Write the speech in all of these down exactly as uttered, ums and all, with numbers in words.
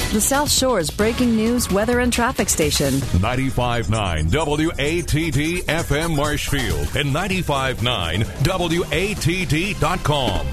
the South Shore's breaking news, weather, and traffic station. ninety-five point nine W A T D F M Marshfield and ninety-five point nine W A T D dot com.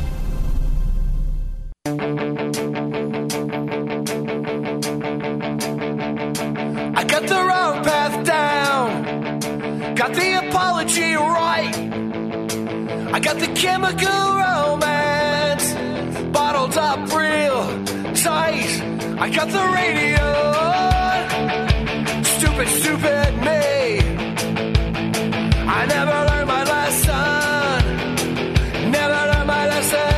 I got the wrong path down, got the apology right. I got the chemical romance bottled up real tight. I got the radio on, stupid, stupid me. I never learned my lesson, never learned my lesson.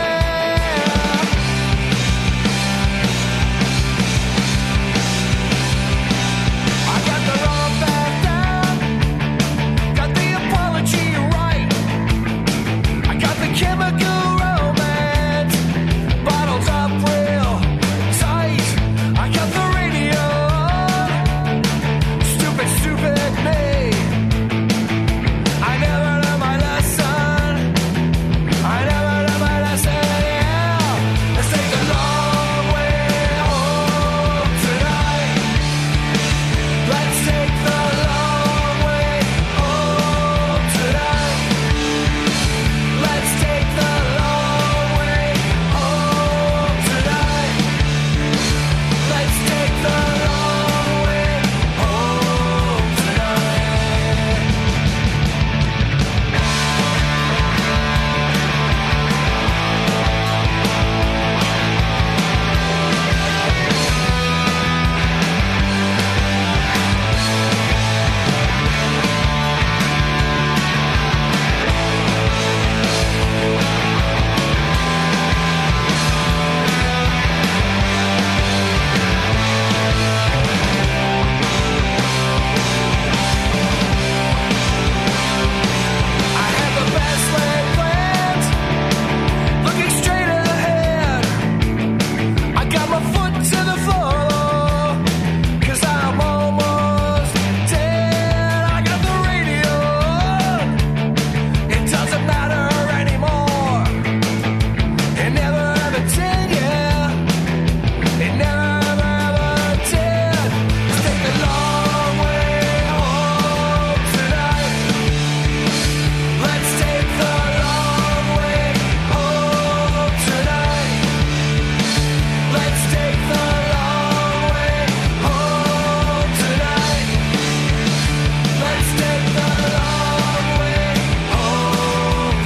Chemical romance bottles up real tight. I got the radio on, stupid, stupid me. I never learned my lesson, I never learned my lesson, yeah. Let's take the long way home tonight. Let's take the long way home tonight. Let's take the long way home tonight. Let's take the long way home tonight. I had the best laid plans, looking straight ahead. I got my foot to the floor, cause I'm almost dead. I got the radio on, it doesn't matter anymore. It never ever did, yeah. It never ever ever did. Let's take the long way home tonight. Let's take the long way home tonight. Let's take the long way home tonight. Let's take the long way home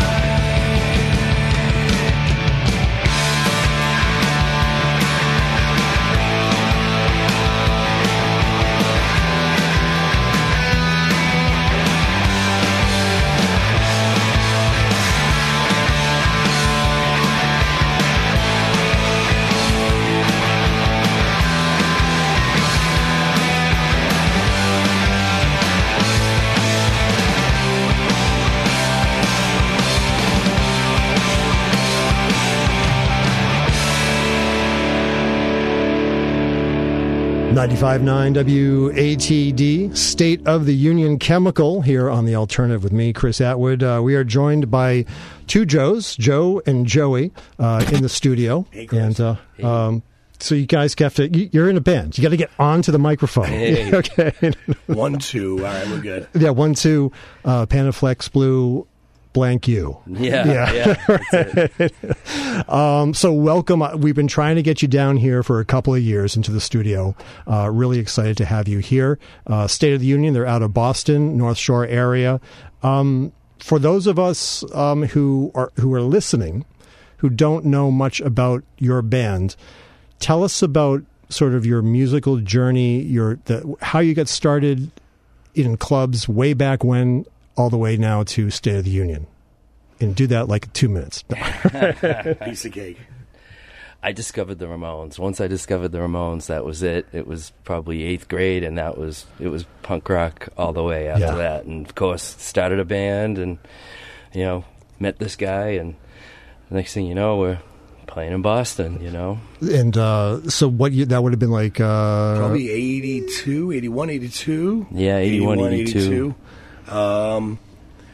ninety-five point nine W A T D, State of the Union Chemical, here on The Alternative with me, Chris Atwood. Uh, we are joined by two Joes, Joe and Joey, uh, in the studio. Hey, Chris. And uh, Hey. um, so you guys have to, you- you're in a band. You got to get onto the microphone. Hey. Okay. One, two. All right, we're good. Yeah, one, two, uh, Panaflex Blue, blank you. Yeah, Yeah. yeah. That's it. Um, so welcome. Uh, We've been trying to get you down here for a couple of years into the studio. Uh, really excited to have you here. Uh, State of the Union, they're out of Boston, North Shore area. Um, for those of us um, who are who are listening, who don't know much about your band, tell us about sort of your musical journey, your the, how you got started in clubs way back when, all the way now to State of the Union. And do that like two minutes. Piece of cake. I discovered the Ramones. Once I discovered the Ramones, that was it. It was probably eighth grade, and that was it was punk rock all the way after Yeah. that. And of course, started a band, and you know, met this guy, and the next thing you know, we're playing in Boston. You know, And uh, so what you, that would have been like... Uh, Probably eighty-two, eighty-one, eighty-two. Yeah, eighty-one, eighty-two. eighty-two. Um,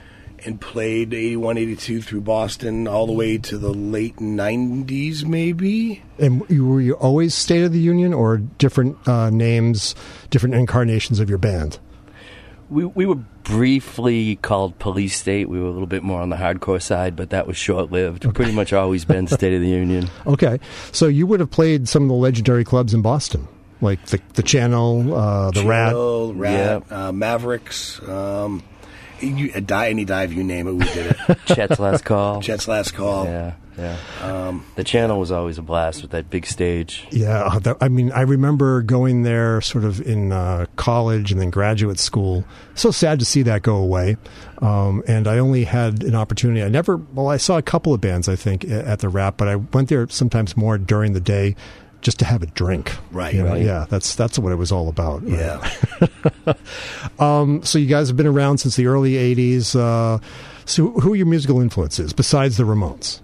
and played eighty-one, eighty-two through Boston all the way to the late nineties, maybe. And you, were you always State of the Union, or different uh, names, different incarnations of your band? We we were briefly called Police State. We were a little bit more on the hardcore side, but that was short-lived. We've pretty much always been State of the Union. Okay. So you would have played some of the legendary clubs in Boston, like the the Channel, uh, the Channel, Rat. Rat, uh, Mavericks, um, you, a die, any dive, you name it, we did it. Chet's Last Call. Chet's Last Call. Yeah, yeah. Um, the Channel was always a blast with that big stage. Yeah, that, I mean, I remember going there sort of in uh, college and then graduate school. So sad to see that go away. Um, and I only had an opportunity. I never, well, I saw a couple of bands, I think, at the Rat, but I went there sometimes more during the day just to have a drink. Right, you know? right. Yeah, that's that's what it was all about. Right? Yeah. um, so you guys have been around since the early eighties. Uh, so who are your musical influences besides the Ramones?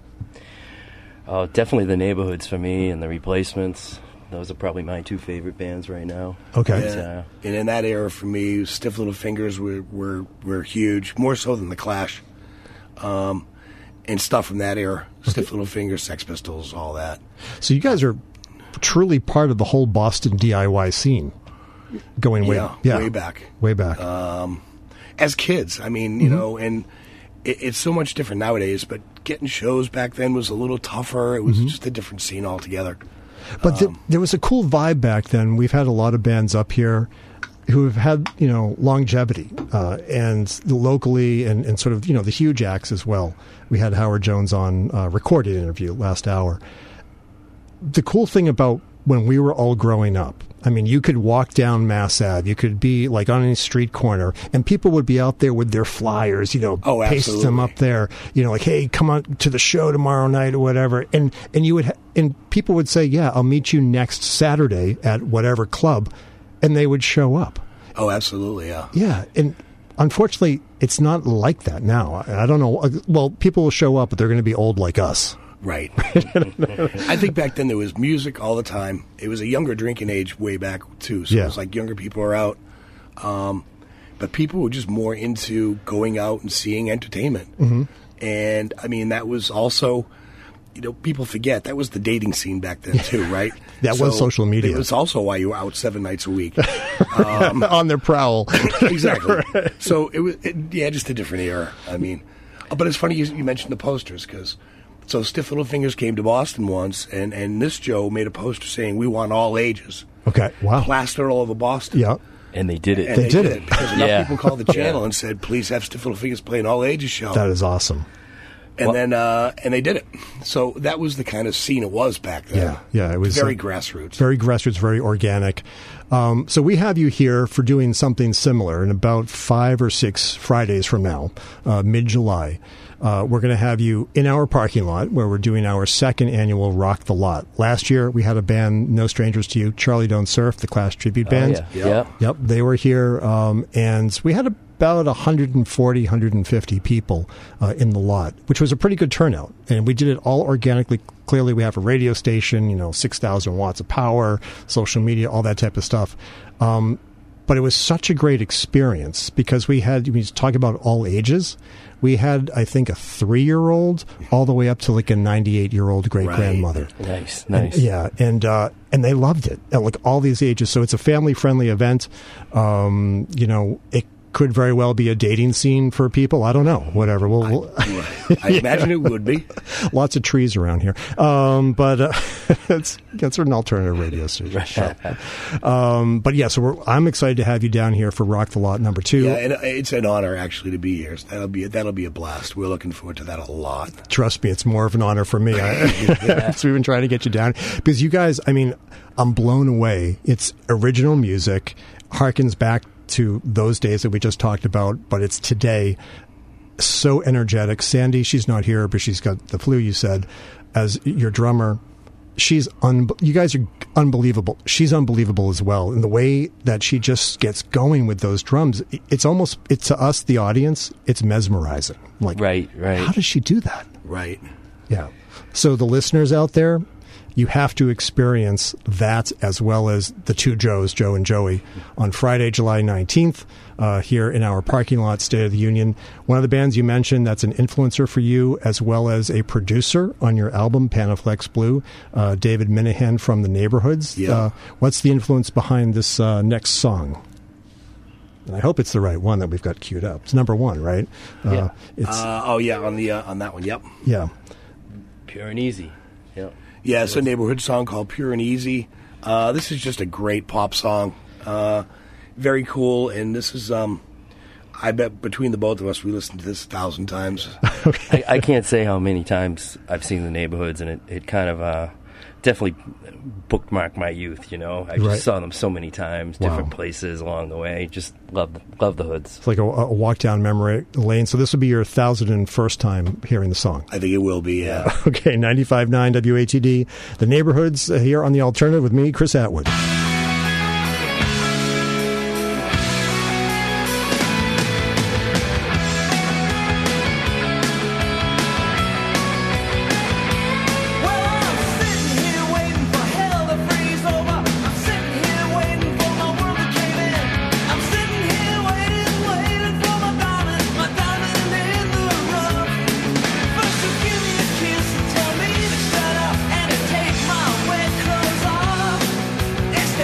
Oh, definitely the Neighborhoods for me, and the Replacements. Those are probably my two favorite bands right now. Okay. But, Yeah. uh, And in that era for me, Stiff Little Fingers were, were, were huge, more so than The Clash. Um, and stuff from that era. Stiff Little Fingers, Sex Pistols, all that. So you guys are truly part of the whole Boston D I Y scene, going way, Yeah, yeah, way back. way back. As kids, I mean, you know, and it, it's so much different nowadays, but getting shows back then was a little tougher. It was just a different scene altogether. But th- there was a cool vibe back then. We've had a lot of bands up here who have had, you know, longevity, uh, and locally and, and sort of, you know, the huge acts as well. We had Howard Jones on uh, recorded interview last hour. The cool thing about when we were all growing up, I mean, you could walk down Mass Ave, you could be like on any street corner, and people would be out there with their flyers, you know, Oh, paste them absolutely. up there, you know, like, hey, come on to the show tomorrow night or whatever. And, and you would, ha- and people would say, yeah, I'll meet you next Saturday at whatever club. And they would show up. Oh, absolutely, yeah. Yeah. And unfortunately, it's not like that now. I I don't know. Well, people will show up, but they're going to be old like us. Right. I think back then there was music all the time. It was a younger drinking age way back, too. So Yeah. it was like younger people are out. Um, but people were just more into going out and seeing entertainment. Mm-hmm. And, I mean, that was also, you know, people forget, that was the dating scene back then, too, right? That was social media. It was also why you were out seven nights a week. On their prowl. Exactly. So it was, it, yeah, just a different era. I mean, but it's funny you, you mentioned the posters because so Stiff Little Fingers came to Boston once, and and this Joe made a poster saying we want all ages, Okay. Wow. plastered all over Boston. Yeah. and they did it. And They they, did did it. it because enough Yeah. people called the channel and said, "Please have Stiff Little Fingers play an all ages show." That is awesome. and Well- then uh, and they did it. So that was the kind of scene it was back then. Yeah. Yeah. It was very uh, grassroots. Very grassroots, very organic. Um, so we have you here for doing something similar in about five or six Fridays from now, uh, mid-July. Uh, we're going to have you in our parking lot where we're doing our second annual Rock the Lot. Last year, we had a band, no strangers to you, Charlie Don't Surf, the Clash tribute Oh, band. yeah. Yep. Yep, they were here, um, and we had about one hundred forty, one hundred fifty people uh, in the lot, which was a pretty good turnout. And we did it all organically. Clearly, we have a radio station, you know, six thousand watts of power, social media, all that type of stuff. Um, but it was such a great experience because we had, we talk about all ages. We had, I think, a three-year-old all the way up to like a ninety-eight-year-old great-grandmother. Nice, And- nice. yeah, and uh, and they loved it. At like all these ages, so it's a family-friendly event. Um, you know, it could very well be a dating scene for people. I don't know. Whatever. We'll, we'll I imagine it would be. lots of trees around here, um, but uh, it's that's an alternative radio station. show. um, but yeah, so we're, I'm excited to have you down here for Rock the Lot number two. Yeah, and it's an honor actually to be here. So that'll be that'll be a blast. We're looking forward to that a lot. Trust me, it's more of an honor for me. I, so we've been trying to get you down because you guys, I mean, I'm blown away. It's original music, harkens back to those days that we just talked about, but it's today. So energetic. Sandy, she's not here, but she's got the flu, you said, as your drummer. She's un- you guys are unbelievable. She's unbelievable as well. And the way that she just gets going with those drums, it's almost, it's to us, the audience, it's mesmerizing. Like, Right, right. how does she do that? Right. Yeah. So the listeners out there, you have to experience that as well as the two Joes, Joe and Joey, on Friday, July nineteenth, uh, here in our parking lot, State of the Union. One of the bands you mentioned that's an influencer for you, as well as a producer on your album, Panaflex Blue, uh, David Minahan from The Neighborhoods. Yeah. Uh, what's the influence behind this uh, next song? And I hope it's the right one that we've got queued up. It's number one, right? Uh, Yeah. It's, Uh, oh yeah, on the uh, on that one. Yep. yeah. Pure and easy. Yeah. Yeah, it's a neighborhood song called Pure and Easy. Uh, this is just a great pop song. Uh, very cool, and this is, um, I bet between the both of us, we listened to this a thousand times. I, I can't say how many times I've seen The Neighborhoods, and it, it kind of uh, definitely bookmarked my youth, you know. I just Right. saw them so many times, Wow. different places along the way. Just love love the Hoods. It's like a, a walk down memory lane. So this will be your thousand and first time hearing the song. I think it will be, yeah. Okay, ninety-five point nine W A T D, The Neighborhoods, uh, here on The Alternative with me, Chris Atwood. Well, I'm sitting here waiting for hell to freeze over. I'm sitting here waiting for my world to cave in. I'm sitting here waiting, waiting for my diamond, my diamond in the rough. First you give me a kiss and tell me to shut up and to take my wet clothes off. It's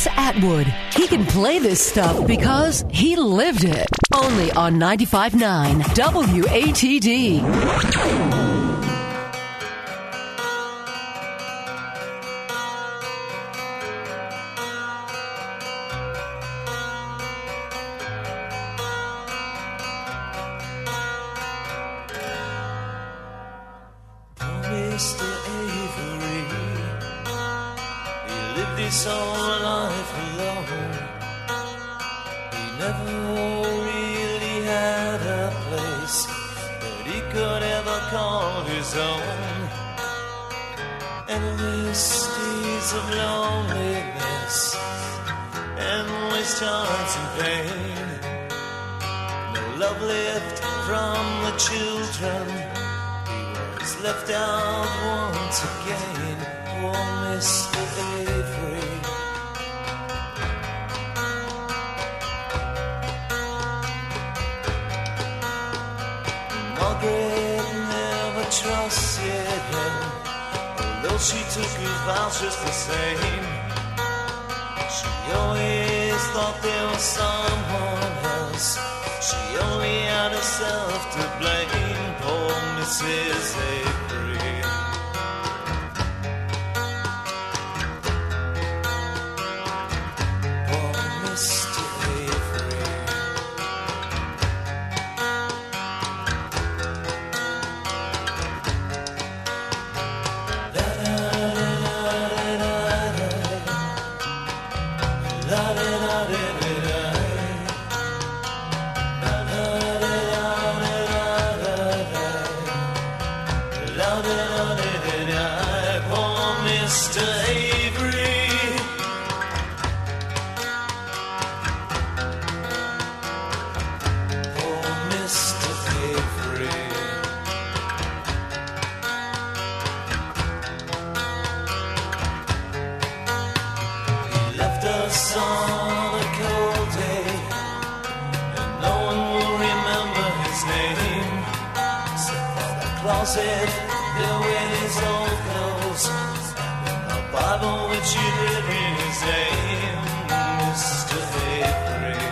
Chris Atwood. He can play this stuff because he lived it. Only on ninety-five point nine W A T D. Mister Avery, he lived his whole life alone. He never really had a place that he could ever call his own. Endless days of loneliness, endless times in pain. No love left from the children, left out once again. Oh, Mister Avery. Margaret never trusted him, although she took his vows just the same. She always thought there was someone else. She only had herself to blame. Poor Missus Avery. Poor Mister Avery. La da da da da da. La da da da da. Poor Mister Avery. Poor Mister Avery. He left us on a cold day, and no one will remember his name, except for the closet there with his old clothes, and the Bible which he'd written his name. Mister Avery.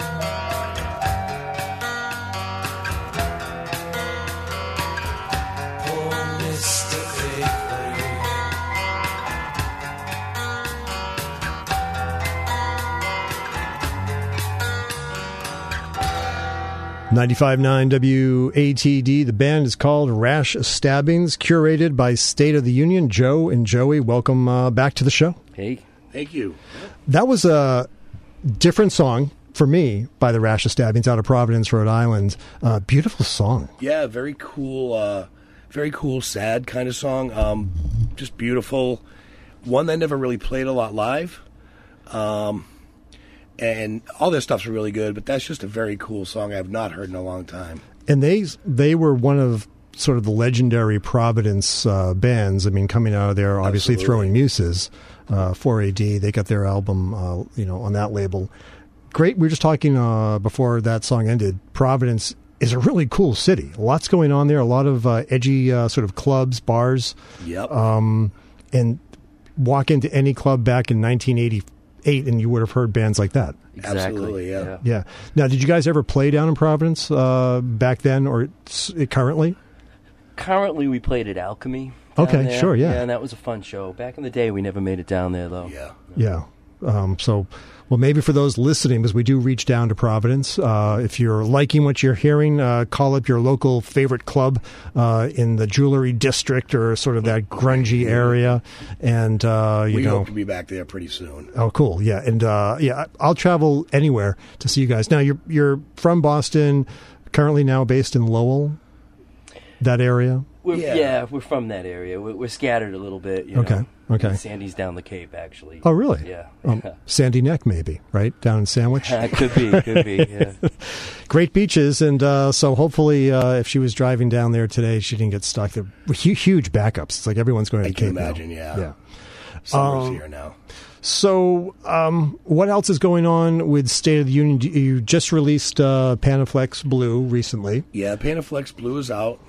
Poor Mister Avery. ninety-five point nine W A T D. The band is called Rash Stabbings, curated by State of the Union. Joe and Joey, welcome uh, back to the show. Hey. Thank you. That was a different song for me by the Rash Stabbings out of Providence, Rhode Island. Uh, beautiful song. Yeah, very cool, uh, very cool, sad kind of song. Um, just beautiful. One that never really played a lot live. Um, and all this stuff's really good, but that's just a very cool song I've not heard in a long time. And they they were one of sort of the legendary Providence uh, bands. I mean, coming out of there, obviously Absolutely. Throwing Muses, uh, four A D. They got their album, uh, you know, on that label. Great. We were just talking uh, before that song ended. Providence is a really cool city. Lots going on there. A lot of uh, edgy uh, sort of clubs, bars. Yep. Um, and walk into any club back in nineteen eighty-eight, and you would have heard bands like that. Exactly. Absolutely, yeah. Yeah. Now, did you guys ever play down in Providence uh, back then, or s- currently? Currently, we played at Alchemy. down Okay, there. sure, yeah. Yeah, and that was a fun show. Back in the day, we never made it down there, though. Yeah. Yeah. Um, so, well, maybe for those listening, because we do reach down to Providence, uh, if you're liking what you're hearing, uh, call up your local favorite club uh, in the jewelry district or sort of that grungy area, and uh, you We know. hope to be back there pretty soon. Oh, cool! Yeah, and uh, yeah, I'll travel anywhere to see you guys. Now, you're you're from Boston, currently now based in Lowell, that area. We're, Yeah. yeah. we're from that area. We're, we're scattered a little bit. You Okay, know. okay. Sandy's down the Cape, actually. Oh, really? Yeah. Um, Sandy Neck, maybe, right down in Sandwich. could be, could be. Yeah. Great beaches, and uh, so hopefully, uh, if she was driving down there today, she didn't get stuck. There were hu- huge backups. It's like everyone's going to I can Cape now. imagine, yeah. Yeah. Summer's Um, here now. So, um, what else is going on with State of the Union? You just released uh, Panaflex Blue recently. Yeah, Panaflex Blue is out.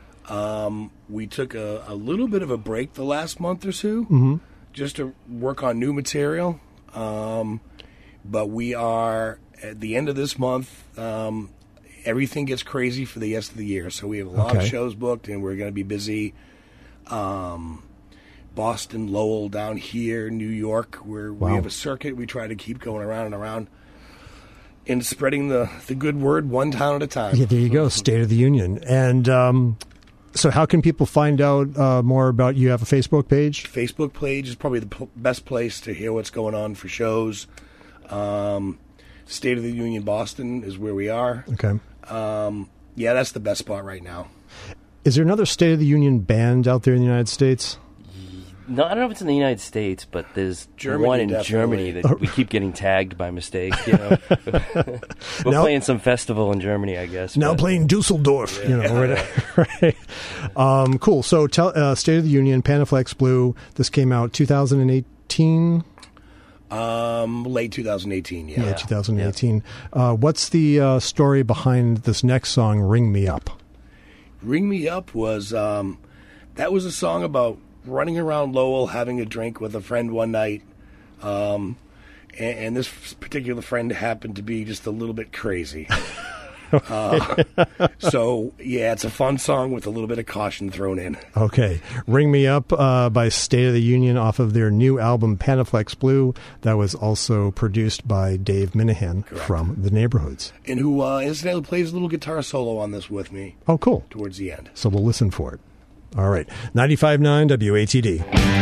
Um, we took a, a little bit of a break the last month or two Mm-hmm. just to work on new material. Um, but we are at the end of this month. Um, everything gets crazy for the rest of the year, so we have a lot Okay. of shows booked, and we're going to be busy. Um, Boston, Lowell, down here, New York, where Wow. we have a circuit. We try to keep going around and around and spreading the, the good word one town at a time. Yeah, there you go. State of the Union. And um, so, how can people find out uh, more about you? Have a Facebook page? Facebook page is probably the p- best place to hear what's going on for shows. Um, State of the Union Boston is where we are. Okay. Um, yeah, that's the best spot right now. Is there another State of the Union band out there in the United States? No, I don't know if it's in the United States, but there's Germany, one in definitely. Germany that we keep getting tagged by mistake. You know, we're Now- playing some festival in Germany, I guess. Now but- playing Dusseldorf, you know, right? right. Um, cool. So, tell, uh, State of the Union, Panaflex Blue. This came out two thousand eighteen. Um, late twenty eighteen, yeah. Yeah, twenty eighteen. Uh, what's the uh, story behind this next song, "Ring Me Up"? Ring Me Up was, um, that was a song about running around Lowell, having a drink with a friend one night. Um, and, and this particular friend happened to be just a little bit crazy. uh, so, yeah, it's a fun song with a little bit of caution thrown in. Okay, "Ring Me Up" uh, by State of the Union off of their new album Panaflex Blue. That was also produced by Dave Minahan from The Neighborhoods. And who, uh, incidentally, plays a little guitar solo on this with me Oh, cool. towards the end. So we'll listen for it. All right, ninety-five point nine W A T D.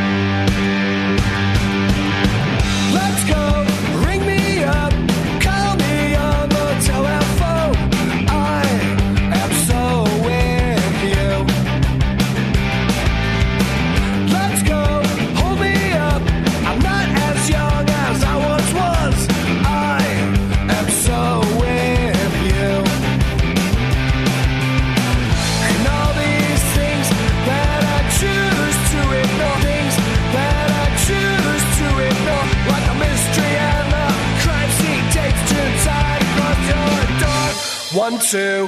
Let's go, ring me up, call me on the telephone. I am so with you. Let's go, hold me up. I'm not as young as I once was. I am so with you. And all these things that I choose to ignore, things that I choose to ignore, like a mystery and the crime scene takes two tied across your door. One, two,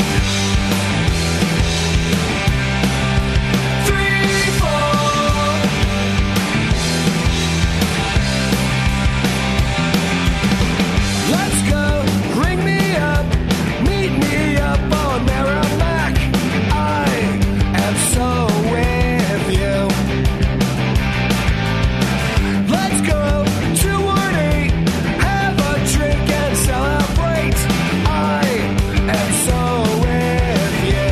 three, four. Let's go, ring me up, meet me up on Merrimack. I am so with you. Let's go to Ward eight, have a drink and celebrate. I am so with you.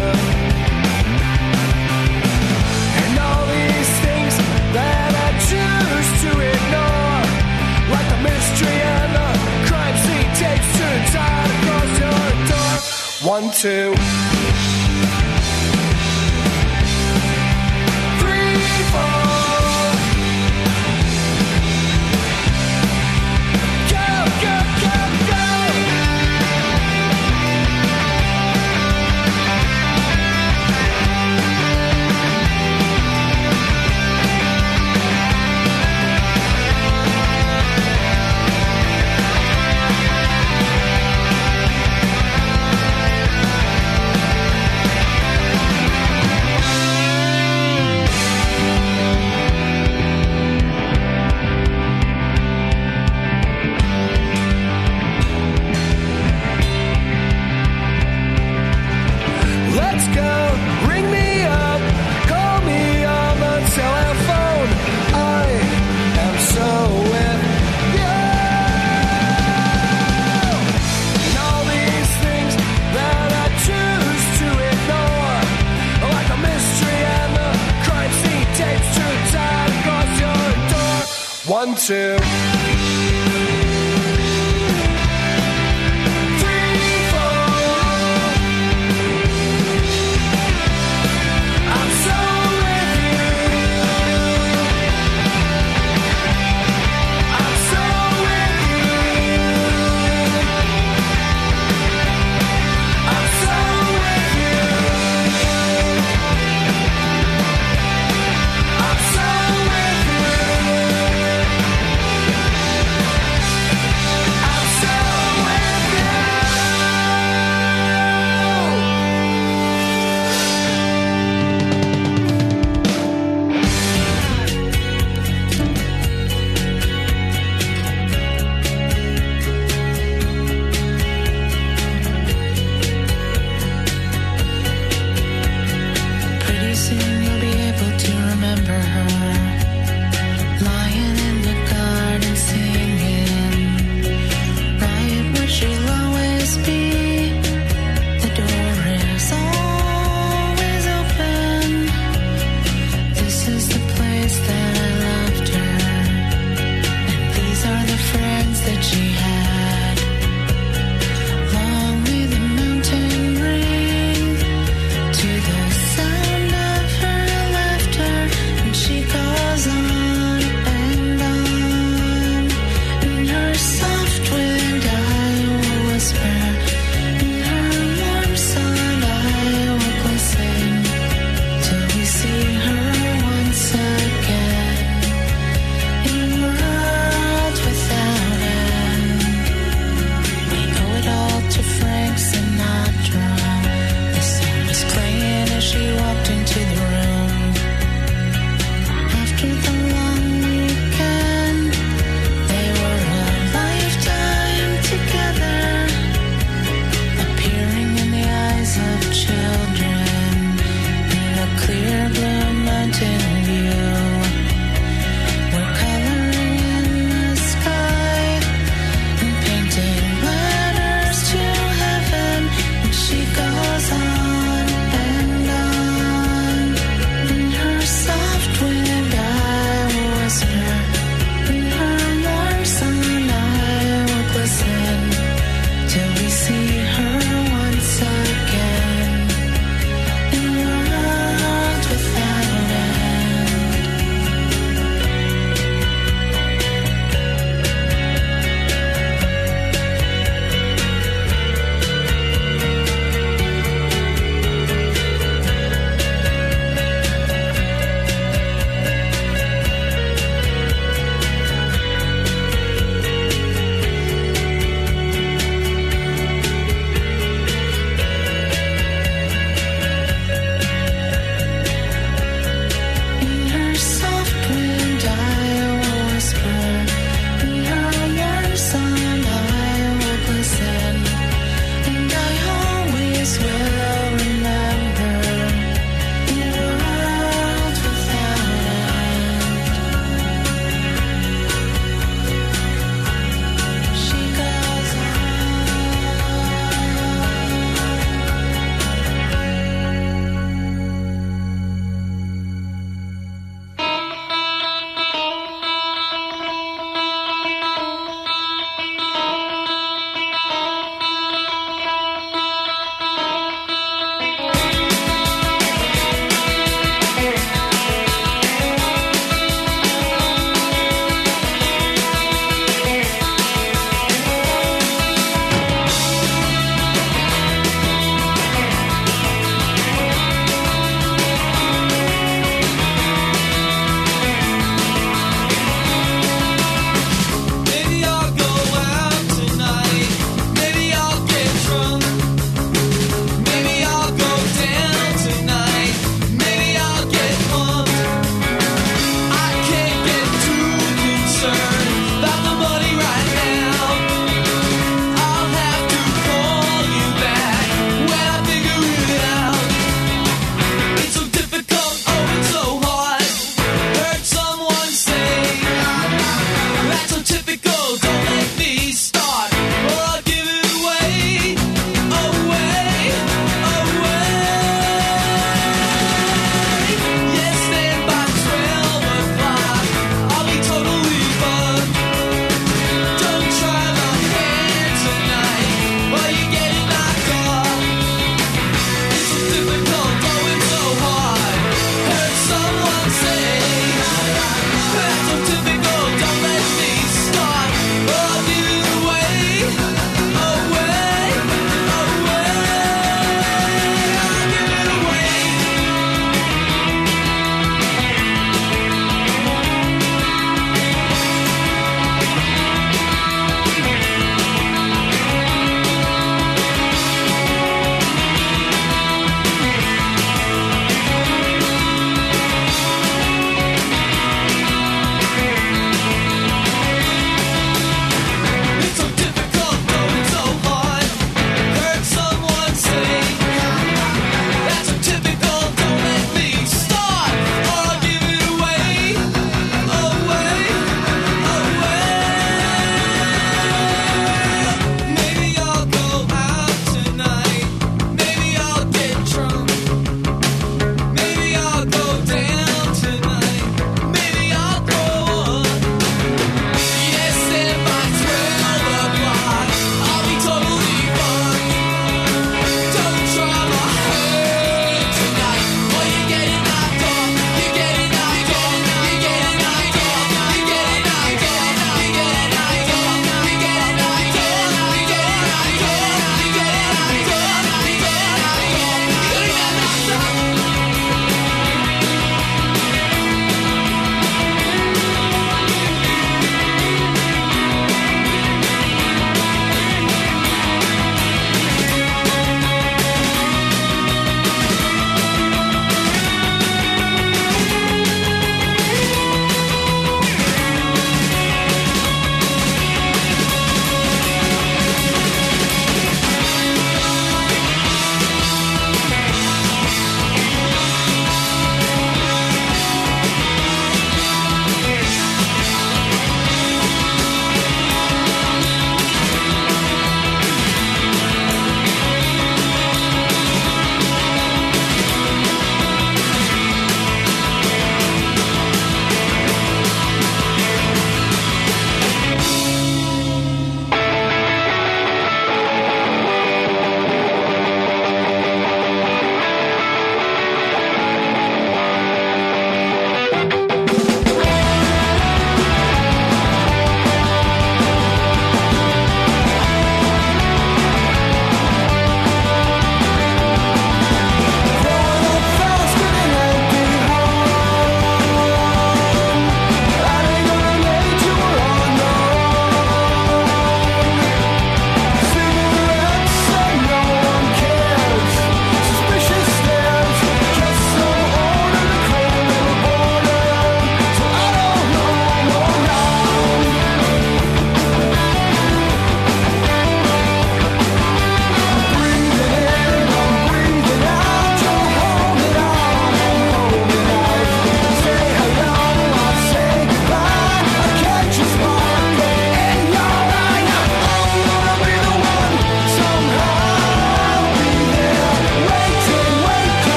And all these things that I choose to ignore, like the mystery and the crime scene takes two tied across your door. One, two, three, four. Go, go, go, go. Let's go, ring me up, call me on the telephone. I am so with you. And all these things that I choose to ignore, like a mystery and the crime scene tapes two tied across your door. One, two. Three, four. I'm so with you. I'm so with you. I'm so with you. I'm so with you.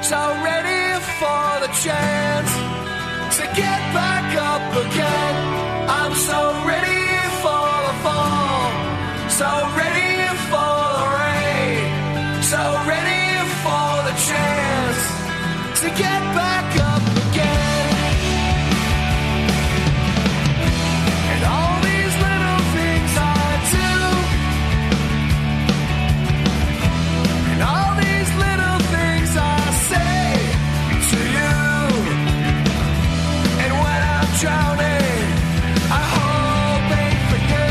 so ready for the chance to get back up again. I'm so ready for the fall, so ready for the rain, so ready for the chance to get back up again. And all these little things I do, and all these little things I say to you, and when I'm drowning, I hope ain't for you.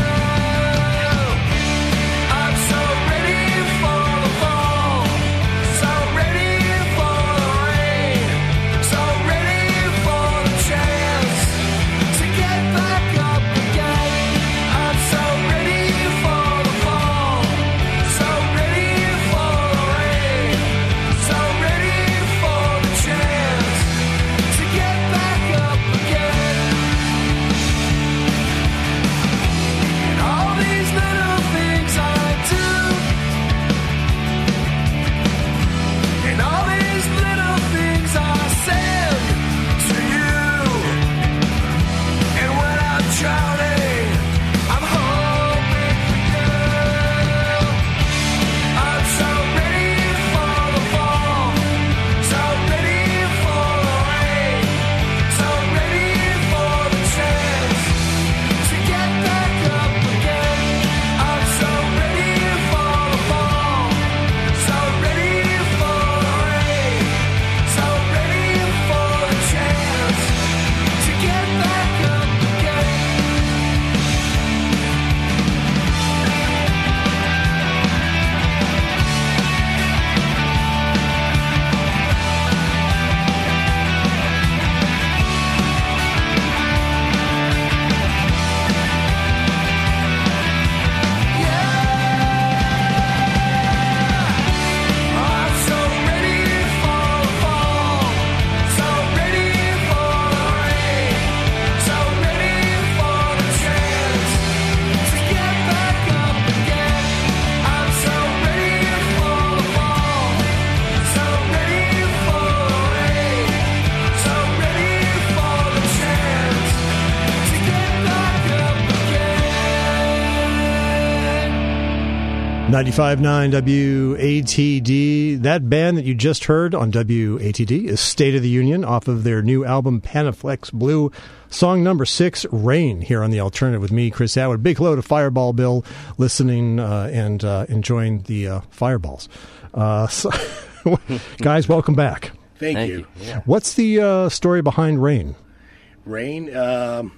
I'm so ready for the fall, so ready for the rain, so ready for the chance to get back up again. I'm so ready for the fall, so ready for the rain, so ready for the chance to get back up again. And all these little things I do, and all these little things I said to you, and when I'm drowning, I'm hoping for you. I'm so ready for the fall, so ready for the rain, so ready for the chance to get back up again. I'm so ready for the fall, so ready for the rain, so ready for the chance to get back up again. I'm so ready for the fall, so ready for the rain, so ready for the chance to get back up again. I'm so ready for the fall, so ready for the rain, so ready for the chance to get back up again. ninety-five point nine W A T D. That band that you just heard on W A T D is State of the Union off of their new album Panaflex Blue. Song number six, Rain, here on The Alternative with me, Chris Atwood. Big hello to Fireball Bill, listening uh, and uh, enjoying the uh, fireballs. Uh, so, guys, welcome back. Thank, Thank you. you. Yeah. What's the uh, story behind Rain? Rain, um,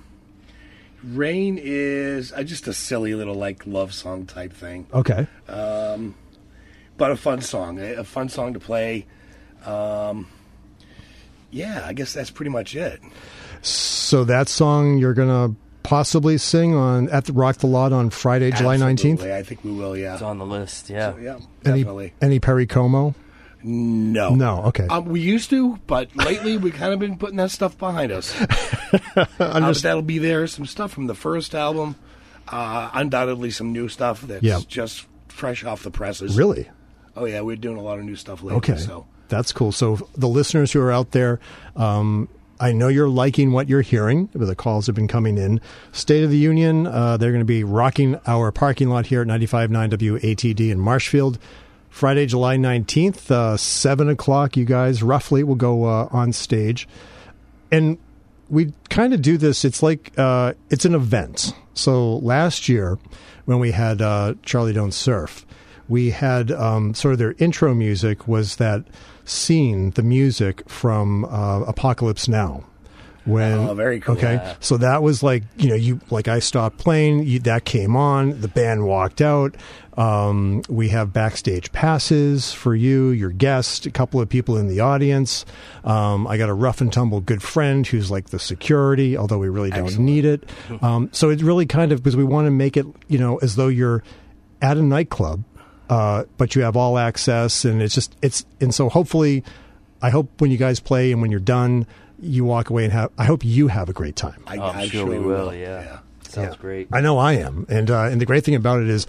Rain is uh, just a silly little like love song type thing, Okay. but a fun song, a, a fun song to play. Um, yeah, I guess that's pretty much it. So that song you're going to possibly sing on at the Rock the Lot on Friday, July nineteenth? Absolutely, I think we will. Yeah, It's on the list, yeah. So, yeah, Any, definitely. any Perry Como? No, No, okay. Um, we used to, but lately we kind of been putting that stuff behind us. uh, but that'll be there. Some stuff from the first album, uh, undoubtedly some new stuff that's Yeah. just fresh off the presses. Really? Oh yeah, we're doing a lot of new stuff lately. Okay. So That's cool. So the listeners who are out there, um, I know you're liking what you're hearing. The calls have been coming in. State of the Union, uh, they're going to be rocking our parking lot here at ninety-five point nine W A T D in Marshfield. Friday, July nineteenth, uh, seven o'clock, you guys roughly will go uh, on stage. And we kind of do this, it's like, uh, it's an event. So last year, when we had uh, Charlie Don't Surf, we had um, sort of their intro music was that scene, the music from uh, Apocalypse Now. When, Oh, very cool. Okay, Yeah. so that was like, you know, you like I stopped playing, you, that came on, the band walked out. Um, we have backstage passes for you, your guest, a couple of people in the audience. Um, I got a rough and tumble good friend who's like the security, although we really don't Excellent. need it. Um, so it's really kind of because we want to make it, you know, as though you're at a nightclub, uh, but you have all access, and it's just it's and so hopefully, I hope when you guys play and when you're done, you walk away and have. I hope you have a great time. I, Oh, I'm I'm sure we will, yeah. Sounds Yeah. great. I know I am, and uh, and the great thing about it is,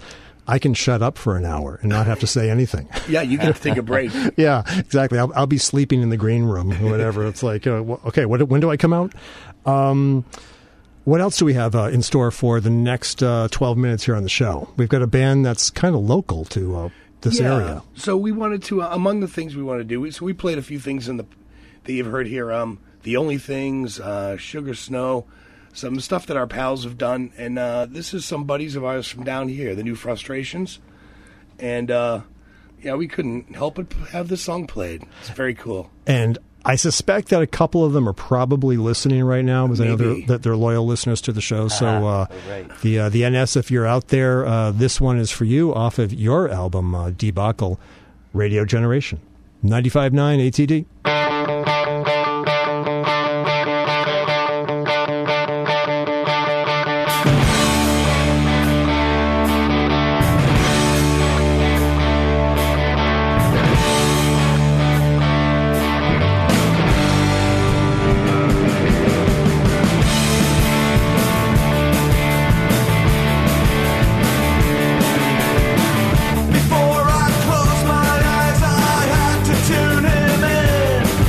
I can shut up for an hour and not have to say anything. Yeah, you get to take a break. Yeah, exactly. I'll, I'll be sleeping in the green room or whatever. It's like, uh, wh- okay, what, when do I come out? Um, what else do we have uh, in store for the next uh, twelve minutes here on the show? We've got a band that's kind of local to uh, this Yeah. area. So we wanted to, uh, among the things we want to do, so we played a few things in the that you've heard here. Um, The Only Things, uh, Sugar Snow, some stuff that our pals have done, and uh, this is some buddies of ours from down here, the New Frustrations, and uh, yeah, we couldn't help but have this song played. It's very cool. And I suspect that a couple of them are probably listening right now because I know Maybe. they're, that they're loyal listeners to the show. So uh, right. the uh, the N S, if you're out there, uh, this one is for you off of your album, uh, Debacle, Radio Generation. ninety-five point nine A T D. Before I closed my eyes, I had to tune him in.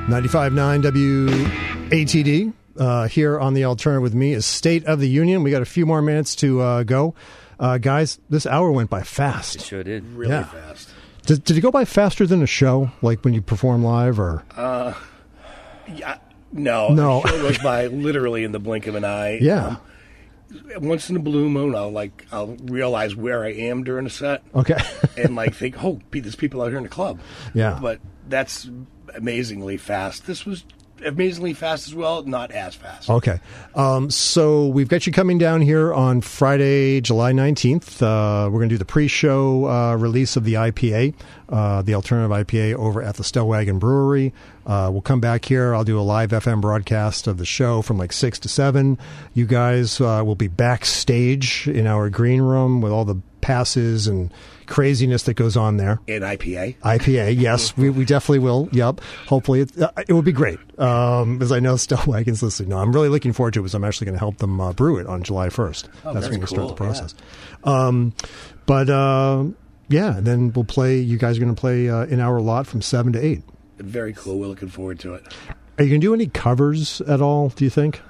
ninety-five point nine W A T D. Uh, here on The Alternative with me is State of the Union. We got a few more minutes to uh, go. Uh, guys, this hour went by fast. It sure did. Really Yeah. fast. Did, did it go by faster than a show, like when you perform live? Or Uh, yeah, no. No. The show goes by literally in the blink of an eye. Yeah. Um, once in a blue moon, I'll like I'll realize where I am during a set, Okay. and like think, oh, Pete, there's people out here in the club. Yeah. But that's amazingly fast. This was amazingly fast as well, not as fast. Okay. Um, so we've got you coming down here on Friday, July nineteenth. Uh, we're going to do the pre-show uh, release of the I P A, uh, the Alternative I P A over at the Stellwagen Brewery. Uh, we'll come back here. I'll do a live F M broadcast of the show from like six to seven. You guys uh, will be backstage in our green room with all the passes and craziness that goes on there. In I P A. I P A, yes, we, we definitely will. Yep. Hopefully, it, uh, it will be great. Um, because I know Stellwagen's listening. No, I'm really looking forward to it because I'm actually going to help them uh, brew it on July first. Oh, that's very when we start cool, the process. Um, but uh, yeah, and then we'll play. You guys are going to play uh, in our lot from seven to eight. Very cool. We're looking forward to it. Are you going to do any covers at all? Do you think?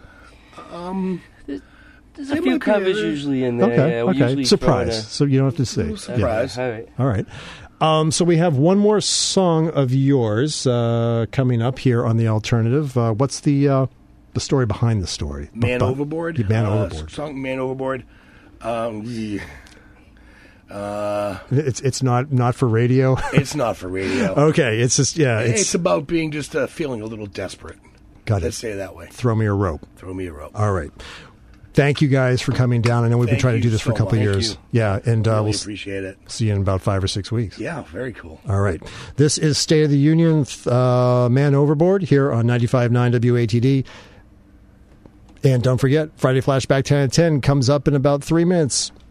There's a They few might be covers there. usually in there. Okay. yeah, we okay. usually Surprise. throw in So you don't have to say. Little Yeah. surprise. a- All right. All right. Um, so we have one more song of yours uh, coming up here on The Alternative. Uh, what's the uh, the story behind the story? Man Bu- Overboard. Yeah, Man uh, Overboard. Song Man Overboard. Um, yeah. uh, It's it's not not for radio. it's not for radio. Okay, it's just yeah. It's, It's, about being just uh, feeling a little desperate. got Let's it. say it that way. Throw me a rope. Throw me a rope. All right. Thank you guys for coming down. I know we've been Thank trying to you do this for a so couple of much. years. Thank Yeah, and uh, really we'll s- appreciate it. see you in about five or six weeks. Yeah, very cool. All right. This is State of the Union, uh, Man Overboard here on ninety-five point nine W A T D. And don't forget, Friday Flashback ten at ten comes up in about three minutes.